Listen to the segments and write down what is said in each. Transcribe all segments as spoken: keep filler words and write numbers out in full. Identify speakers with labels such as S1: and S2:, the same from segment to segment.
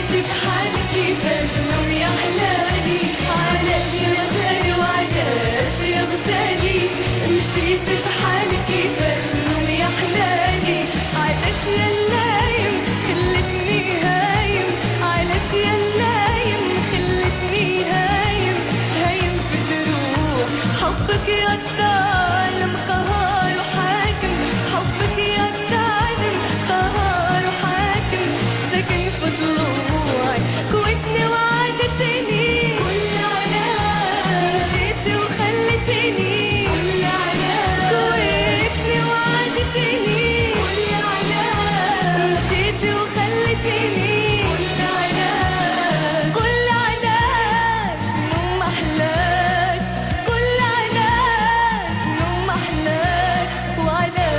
S1: مشيتي بحالك كيفاش نوم يا حلالي، علاش يا غزالي وعلاش يا غزالي، مشيتي بحالك كيفاش نوم يا حلالي، علاش يا لايم خلتني هايم، علاش يا لايم خلتني هايم، هايم في جروح حبك يا الظالم قهار وحاكم، حبك يا الظالم قهار وحاكم، ساكن في ضلوعي كويتني وعدتني، كل علاش مشيتي وخلتني، كل علاش كويتني وعدتني، كل علاش مشيتي وخلتني، كل علاش كل علاش نوم محلاش، كل علاش نوم محلاش، وعلاش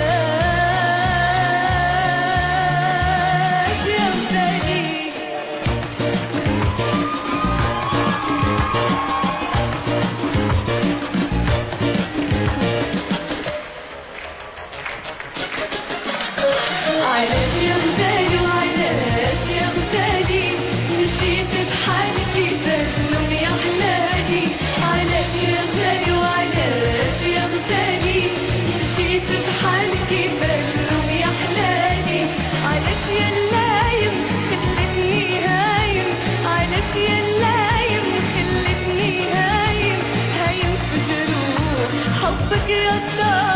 S1: يا غزالي. علاش يا غزالي وعلاش يا غزالي، مشيتي بحالك كيفاش نوم يا حلالي، علاش يا غزالي وعلاش يا غزالي، مشيتي بحالك كيفاش نوم يا حلالي، علاش يا لايم خلتني هايم، علاش يا لايم خلتني هايم، هايم في جروح حبك يا الدار